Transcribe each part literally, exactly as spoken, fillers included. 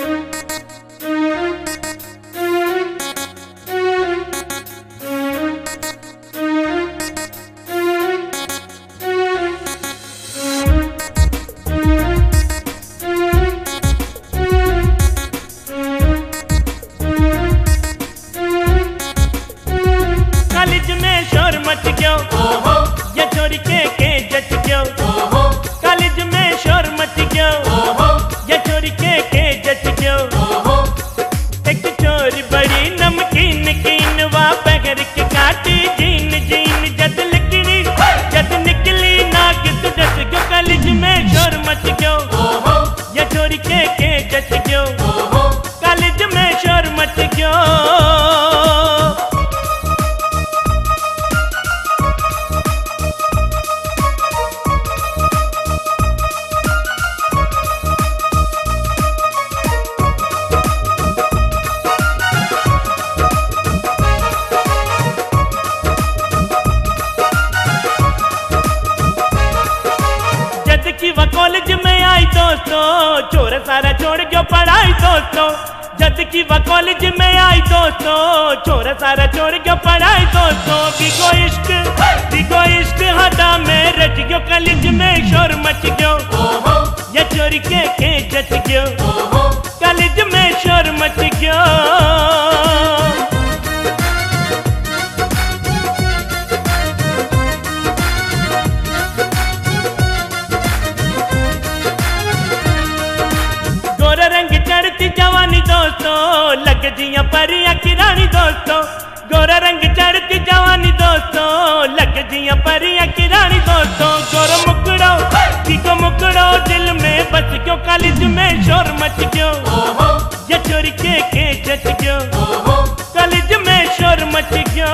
College में शोर much गयो, ये छोरी के के जच गयो। कॉलेज में शोर मच गयो, ये छोरी के के जच गयो। एक छोरी बड़ी नमकीन कीन वा पहर के काटी जीन जीन जद निकली जद निकली नाक से डस गयो। कॉलेज में शोर मच गयो, ये छोरी के के जच गयो। कॉलेज में शोर मच गयो। कि वह कॉलेज में आई दोस्तों, छोरा सारा छोड़ के पढ़ाई दोस्तों। जद कि वह कॉलेज में आई दोस्तों, छोरा सारा छोड़ के पढ़ाई दोस्तों। बिगो इश्क बिगो इश्क हटा में रच गयो। कॉलेज में शोर मच गयो, ये चोरी के के जच गयो। कॉलेज में शोर मच गयो। जवानी दोस्तों लग जिया परियां की रानी दोस्तों। गोरा रंग चढ़ती जवानी दोस्तों लग जिया परियां की रानी दोस्तों। गोरो मुकड़ो बिगो मुकड़ो दिल में बस गयो। कॉलेज में शोर मच गयो, ये छोरी के के जच गयो। कॉलेज में शोर मच गयो।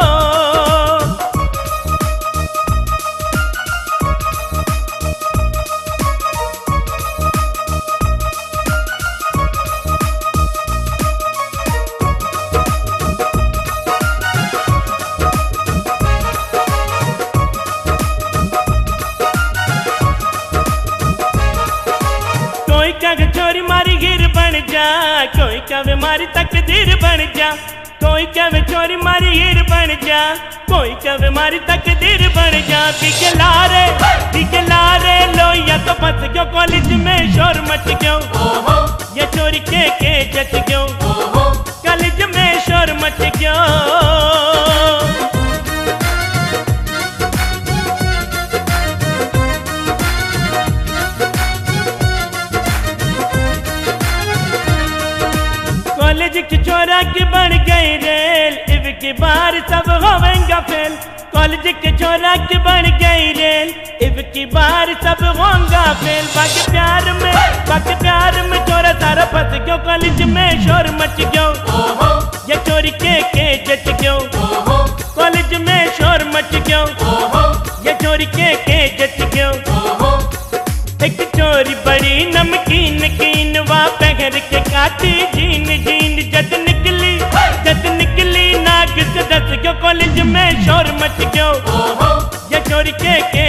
कोई छोरी मारी हीर बन जा, कोई कहे मारी तकदीर बन जा। कोई कहे छोरी मारी हीर बन जा, कोई कहे मारी तकदीर बन जा। बिगला रे बिगला रे लोया तो फंस गयो। कॉलेज में शोर मच गयो, ये छोरी के के जच गयो। कॉलेज में शोर मच गयो। कॉलेज की छोरा की बन गई रेल, इब की बार सब होवेंगा फेल। कॉलेज के छोरा की बन गई रेल, इब की बार सब होंगे फेल। बाकी प्यार में बाकी प्यार में छोरा सारा फंस गयो। कॉलेज में शोर मच गयो, ये छोरी के के जच गयो। कॉलेज में शोर मच गयो, ये छोरी के के जच गयो। एक छोरी बड़ी नमकीन कीन वा पहर के काटी जीन जीन जद निकली जद निकली नाक से डस गयो। कॉलेज में शोर मच गयो, ये छोरी के के